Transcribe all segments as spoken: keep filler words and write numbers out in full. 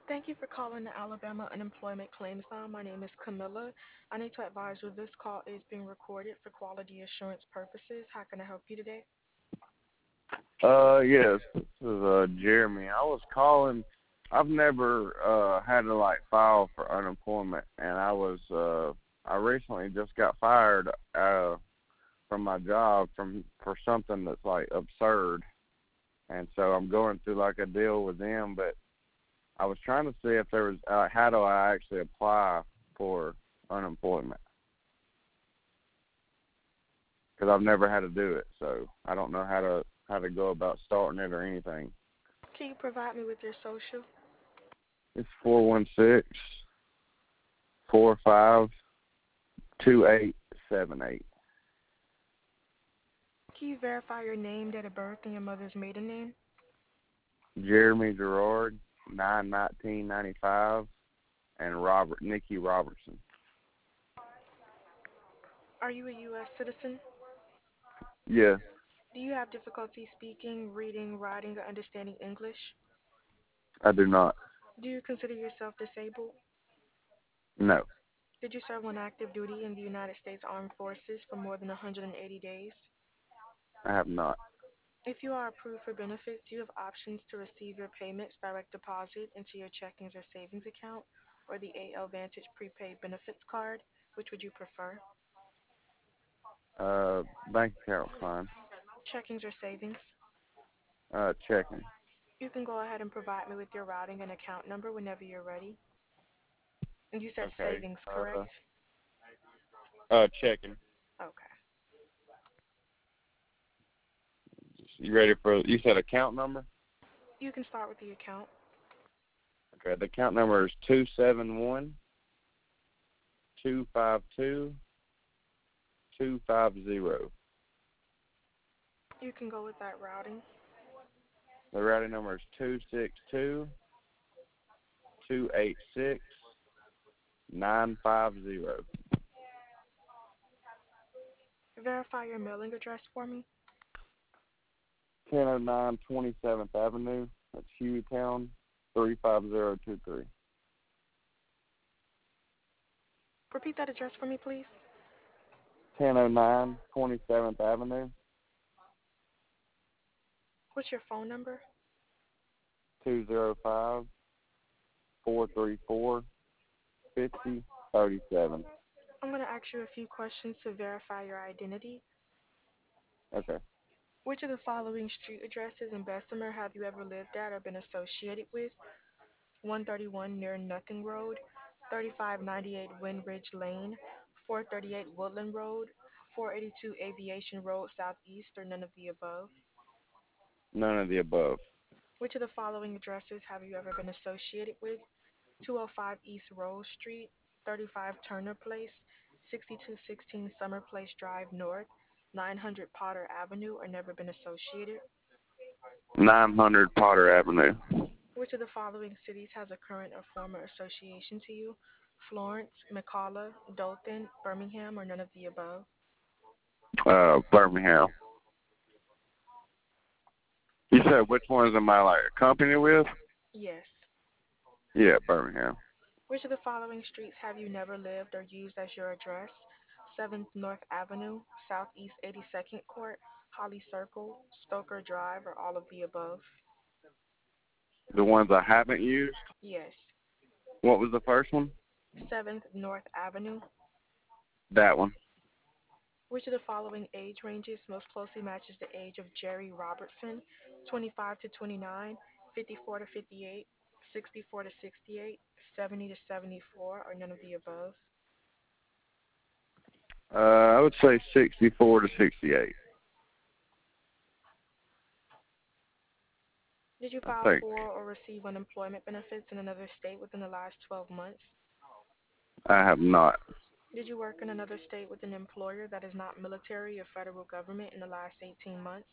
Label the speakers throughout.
Speaker 1: Thank you for calling the Alabama Unemployment Claims Line. My name is Camilla. I need to advise you this call is being recorded for quality assurance purposes. How can I help you today?
Speaker 2: Uh, yes, this is uh Jeremy. I was calling. I've never uh had to like file for unemployment, and I was uh I recently just got fired uh from my job from for something that's like absurd, and so I'm going through like a deal with them. But I was trying to see if there was uh, how do I actually apply for unemployment because I've never had to do it, so I don't know how to how to go about starting it or anything.
Speaker 1: Can you provide me with your social?
Speaker 2: It's four one six four five two eight seven eight.
Speaker 1: Can you verify your name, date of birth, and your mother's maiden name?
Speaker 2: Jeremy Gerard, nine nineteen ninety five, and Robert Nikki Robertson.
Speaker 1: Are you a U S citizen?
Speaker 2: Yes,
Speaker 1: Do you have difficulty speaking, reading, writing, or understanding English?
Speaker 2: I do not.
Speaker 1: Do you consider yourself disabled?
Speaker 2: No,
Speaker 1: Did you serve on active duty in the United States Armed Forces for more than one hundred eighty days?
Speaker 2: I have not.
Speaker 1: If you are approved for benefits, you have options to receive your payments direct deposit into your checkings or savings account or the A L Vantage prepaid benefits card. Which would you prefer?
Speaker 2: Uh, bank account's fine.
Speaker 1: Checkings or savings?
Speaker 2: Uh, checking.
Speaker 1: You can go ahead and provide me with your routing and account number whenever you're ready. And you said
Speaker 2: Okay.
Speaker 1: savings, correct?
Speaker 2: Uh, uh, checking.
Speaker 1: Okay.
Speaker 2: You ready for? You said account number.
Speaker 1: You can start with the account.
Speaker 2: Okay. The account number is two seven one two five two two five zero.
Speaker 1: You can go with that routing.
Speaker 2: The routing number is two six two two eight six nine five zero.
Speaker 1: Verify your mailing address for me.
Speaker 2: ten oh nine twenty-seventh Avenue. That's Hueytown, three five zero two three.
Speaker 1: Repeat that address for me, please.
Speaker 2: ten oh nine twenty-seventh Avenue,
Speaker 1: What's your phone number?
Speaker 2: two oh five four three four five oh three seven.
Speaker 1: I'm going to ask you a few questions to verify your identity.
Speaker 2: Okay.
Speaker 1: Which of the following street addresses in Bessemer have you ever lived at or been associated with? one thirty-one near Nothing Road, thirty-five ninety-eight Windridge Lane, four thirty-eight Woodland Road, four eighty-two Aviation Road Southeast, or none of the above?
Speaker 2: None of the above.
Speaker 1: Which of the following addresses have you ever been associated with? two oh five East Rose Street, thirty-five Turner Place, sixty-two sixteen Summer Place Drive North, nine hundred Potter Avenue, or never been associated?
Speaker 2: nine hundred Potter Avenue.
Speaker 1: Which of the following cities has a current or former association to you? Florence, McCalla, Dothan, Birmingham, or none of the above?
Speaker 2: Uh, Birmingham. You said which ones am I like a company with?
Speaker 1: Yes.
Speaker 2: Yeah, Birmingham.
Speaker 1: Which of the following streets have you never lived or used as your address? seventh North Avenue, Southeast eighty-second Court, Holly Circle, Stoker Drive, or all of the above?
Speaker 2: The ones I haven't used.
Speaker 1: Yes.
Speaker 2: What was the first one?
Speaker 1: seventh North Avenue.
Speaker 2: That one.
Speaker 1: Which of the following age ranges most closely matches the age of Jerry Robertson? twenty-five to twenty-nine, fifty-four to fifty-eight, sixty-four to sixty-eight, seventy to seventy-four, or none of the above?
Speaker 2: Uh, I would say sixty-four to sixty-eight.
Speaker 1: Did you
Speaker 2: I
Speaker 1: file
Speaker 2: think
Speaker 1: for or receive unemployment benefits in another state within the last twelve months?
Speaker 2: I have not.
Speaker 1: Did you work in another state with an employer that is not military or federal government in the last eighteen months?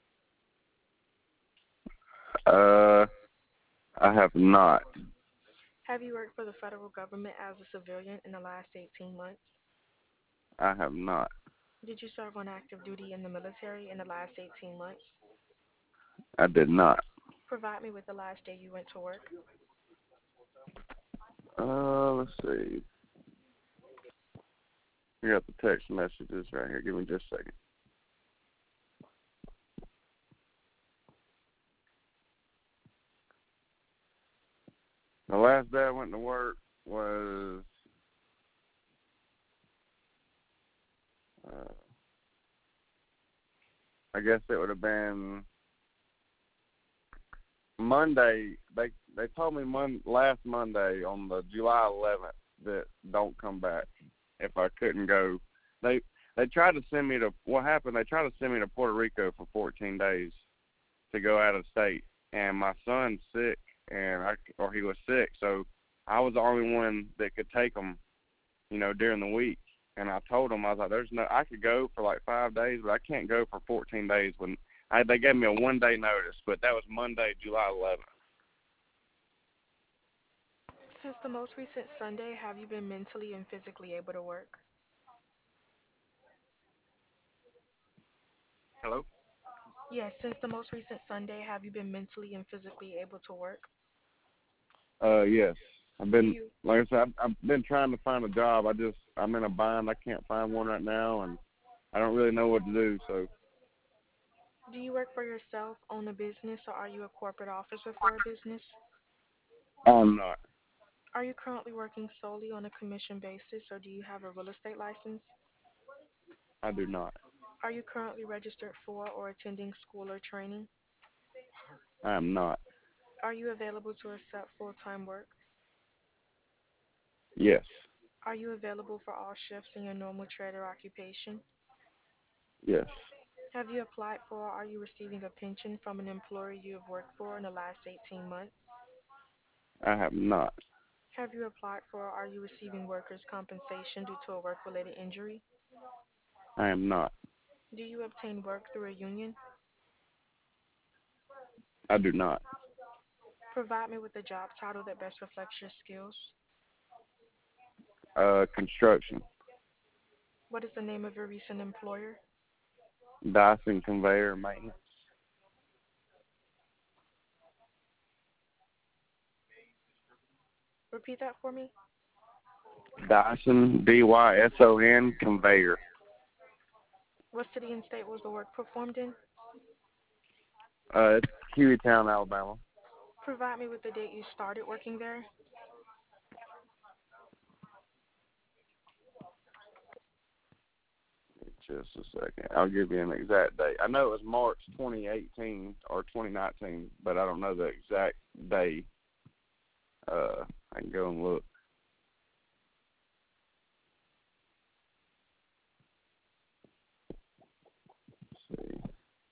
Speaker 2: Uh, I have not.
Speaker 1: Have you worked for the federal government as a civilian in the last eighteen months?
Speaker 2: I have not.
Speaker 1: Did you serve on active duty in the military in the last eighteen months?
Speaker 2: I did not.
Speaker 1: Provide me with the last day you went to work.
Speaker 2: Uh, let's see. We got the text messages right here. Give me just a second. The last day I went to work was uh, I guess it would have been Monday. They they told me mon- last Monday on the July eleventh that don't come back if I couldn't go. They they tried to send me to what happened. They tried to send me to Puerto Rico for fourteen days to go out of state, and my son's sick, and I or he was sick, so I was the only one that could take him, you know, during the week. And I told him, I was like, "There's no, I could go for like five days, but I can't go for fourteen days." When I, they gave me a one day notice, but that was Monday, July eleventh.
Speaker 1: Since the most recent Sunday, have you been mentally and physically able to work?
Speaker 2: Hello.
Speaker 1: Yes, since the most recent Sunday, have you been mentally and physically able to work?
Speaker 2: Uh, yes, I've
Speaker 1: Do
Speaker 2: been,
Speaker 1: you
Speaker 2: like I said, I've, I've been trying to find a job. I just, I'm in a bind. I can't find one right now, and I don't really know what to do. So
Speaker 1: do you work for yourself, own a business, or are you a corporate officer for a business?
Speaker 2: I'm not.
Speaker 1: Are you currently working solely on a commission basis, or do you have a real estate license?
Speaker 2: I do not.
Speaker 1: Are you currently registered for or attending school or training?
Speaker 2: I am not.
Speaker 1: Are you available to accept full-time work?
Speaker 2: Yes.
Speaker 1: Are you available for all shifts in your normal trade or occupation?
Speaker 2: Yes.
Speaker 1: Have you applied for or are you receiving a pension from an employer you have worked for in the last eighteen months?
Speaker 2: I have not.
Speaker 1: Have you applied for or are you receiving workers' compensation due to a work-related injury?
Speaker 2: I am not.
Speaker 1: Do you obtain work through a union?
Speaker 2: I do not.
Speaker 1: Provide me with a job title that best reflects your skills.
Speaker 2: Uh, construction.
Speaker 1: What is the name of your recent employer?
Speaker 2: Dyson conveyor maintenance.
Speaker 1: Repeat that for me.
Speaker 2: Dyson, D Y S O N, conveyor.
Speaker 1: What city and state was the work performed in?
Speaker 2: Uh, it's Hueytown, Alabama.
Speaker 1: Provide me with the date you started working there.
Speaker 2: Just a second. I'll give you an exact date. I know it was March twenty eighteen or twenty nineteen, but I don't know the exact day. Uh, I can go and look. Let's see.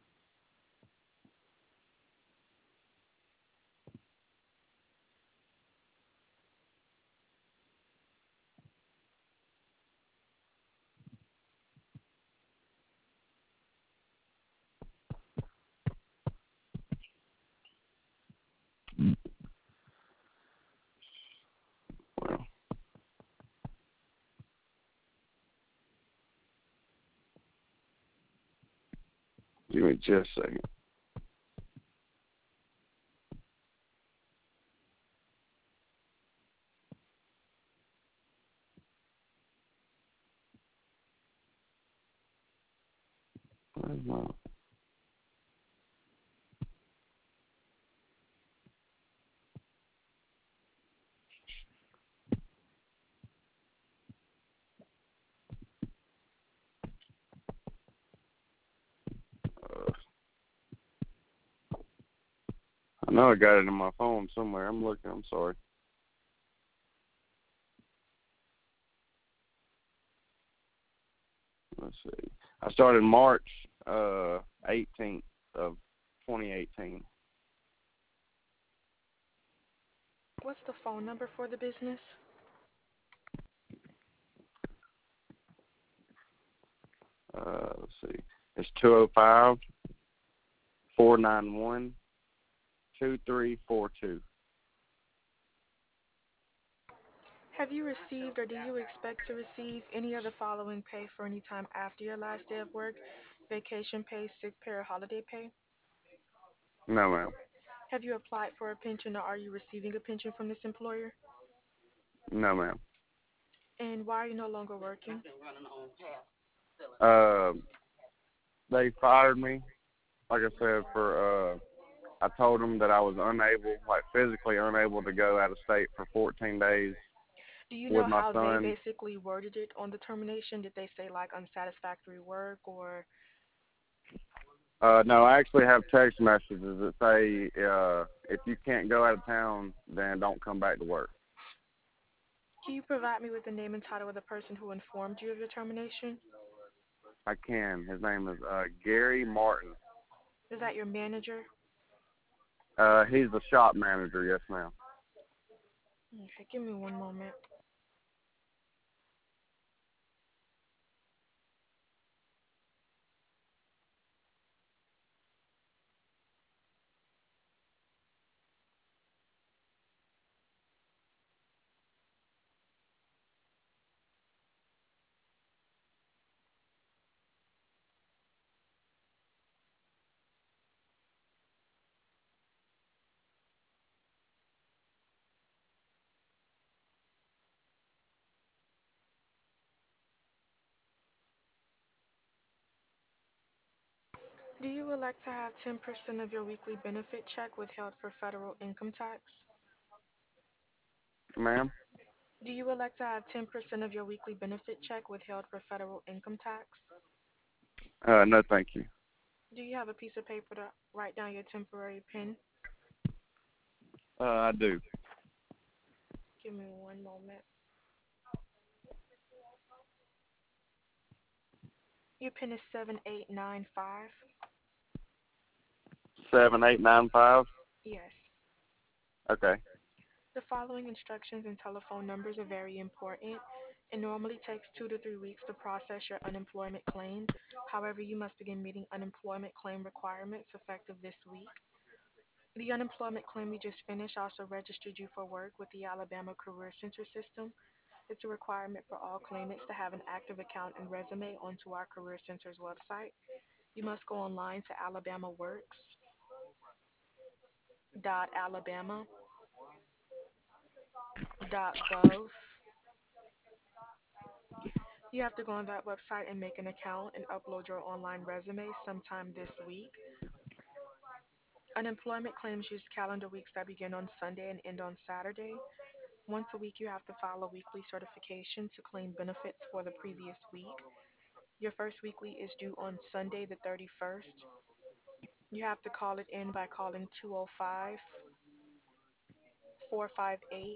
Speaker 2: Well, give me just a second. Where's my- Uh, I know I got it in my phone somewhere. I'm looking. I'm sorry. Let's see. I started March uh, eighteenth of twenty eighteen.
Speaker 1: What's the phone number for the business?
Speaker 2: Uh, let's see. It's two oh five, four nine one, two three four two.
Speaker 1: Have you received or do you expect to receive any of the following pay for any time after your last day of work? Vacation pay, sick pay, or holiday pay?
Speaker 2: No, ma'am.
Speaker 1: Have you applied for a pension or are you receiving a pension from this employer?
Speaker 2: No, ma'am.
Speaker 1: And why are you no longer working?
Speaker 2: Uh, they fired me. Like I said, for uh, I told them that I was unable, like physically unable, to go out of state for fourteen days
Speaker 1: Do you
Speaker 2: with
Speaker 1: know
Speaker 2: my
Speaker 1: how they
Speaker 2: son.
Speaker 1: basically worded it on the termination? Did they say like unsatisfactory work or
Speaker 2: Uh, no, I actually have text messages that say, uh, if you can't go out of town, then don't come back to work.
Speaker 1: can you provide me with the name and title of the person who informed you of your termination?
Speaker 2: I can. His name is uh, Gary Martin.
Speaker 1: Is that your manager?
Speaker 2: Uh, he's the shop manager. Yes, ma'am.
Speaker 1: Okay, give me one moment. Do you elect to have ten percent of your weekly benefit check withheld for federal income tax?
Speaker 2: Ma'am?
Speaker 1: Do you elect to have ten percent of your weekly benefit check withheld for federal income tax?
Speaker 2: Uh, no, thank you.
Speaker 1: Do you have a piece of paper to write down your temporary PIN?
Speaker 2: Uh, I do.
Speaker 1: Give me one moment. Your PIN is seven eight nine five.
Speaker 2: Seven eight nine five.
Speaker 1: Yes.
Speaker 2: Okay.
Speaker 1: The following instructions and telephone numbers are very important. It normally takes two to three weeks to process your unemployment claim. However, you must begin meeting unemployment claim requirements effective this week. The unemployment claim you just finished also registered you for work with the Alabama Career Center system. It's a requirement for all claimants to have an active account and resume onto our Career Center's website. You must go online to alabamaworks.alabama.gov. You have to go on that website and make an account and upload your online resume sometime this week. Unemployment claims use calendar weeks that begin on Sunday and end on Saturday. Once a week, you have to file a weekly certification to claim benefits for the previous week. Your first weekly is due on Sunday, the thirty-first. You have to call it in by calling two oh five, four five eight,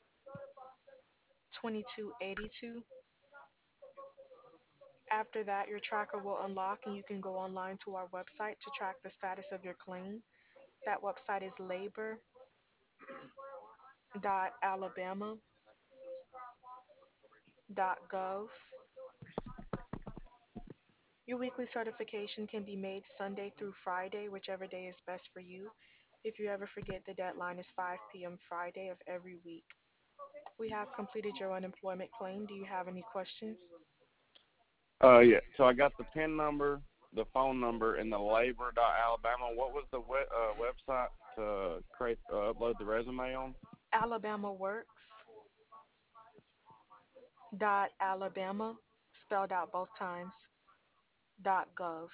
Speaker 1: two two eight two. After that, your tracker will unlock and you can go online to our website to track the status of your claim. That website is labor.alabama.gov. Your weekly certification can be made Sunday through Friday, whichever day is best for you. If you ever forget, the deadline is five p m. Friday of every week. We have completed your unemployment claim. Do you have any questions?
Speaker 2: Uh, yeah. So I got the PIN number, the phone number, and the labor.alabama. What was the we- uh, website to create uh, upload the resume on?
Speaker 1: Alabama Works dot Alabama, spelled out both times, dot gov.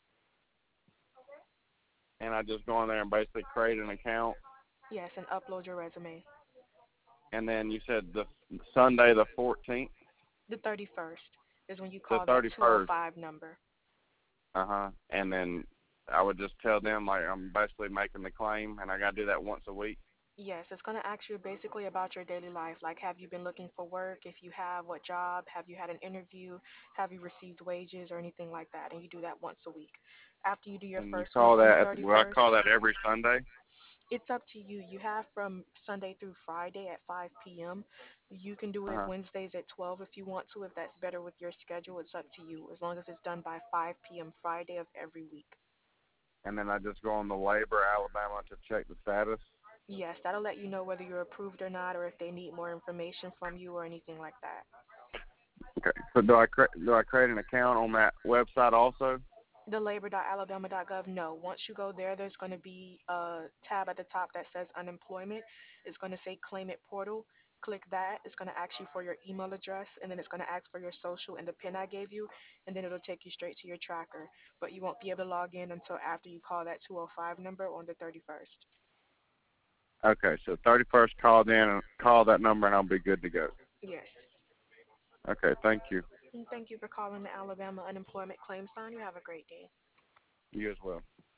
Speaker 2: And I just go on there and basically create an account.
Speaker 1: Yes, and upload your resume.
Speaker 2: And then you said the Sunday the fourteenth,
Speaker 1: The thirty-first is when you
Speaker 2: the
Speaker 1: call that
Speaker 2: thirty-first.
Speaker 1: two oh five number.
Speaker 2: Uh huh. And then I would just tell them like I'm basically making the claim, and I got to do that once a week.
Speaker 1: Yes, it's going to ask you basically about your daily life. Like, have you been looking for work? If you have, what job? Have you had an interview? Have you received wages or anything like that? And you do that once a week. After you do your
Speaker 2: And you
Speaker 1: first week
Speaker 2: call
Speaker 1: on the
Speaker 2: that? Will I call
Speaker 1: thirty-first,
Speaker 2: that every Sunday?
Speaker 1: it's up to you. You have from Sunday through Friday at five p m. You can do
Speaker 2: Uh
Speaker 1: it
Speaker 2: huh.
Speaker 1: Wednesdays at twelve if you want to. If that's better with your schedule, it's up to you. As long as it's done by five p m. Friday of every week.
Speaker 2: And then I just go on the Labor Alabama to check the status.
Speaker 1: Yes, that'll let you know whether you're approved or not, or if they need more information from you or anything like that.
Speaker 2: Okay. So do I cre- do I create an account on that website also?
Speaker 1: The labor.alabama.gov, no. Once you go there, there's going to be a tab at the top that says unemployment. It's going to say claim it portal. click that. It's going to ask you for your email address, and then it's going to ask for your social and the pin I gave you, and then it'll take you straight to your tracker. But you won't be able to log in until after you call that two oh five number on the thirty-first.
Speaker 2: Okay, so thirty-first, call in, call that number, and I'll be good to go.
Speaker 1: Yes.
Speaker 2: Okay, thank you.
Speaker 1: And thank you for calling the Alabama Unemployment Claims Line. You have a great day.
Speaker 2: You as well.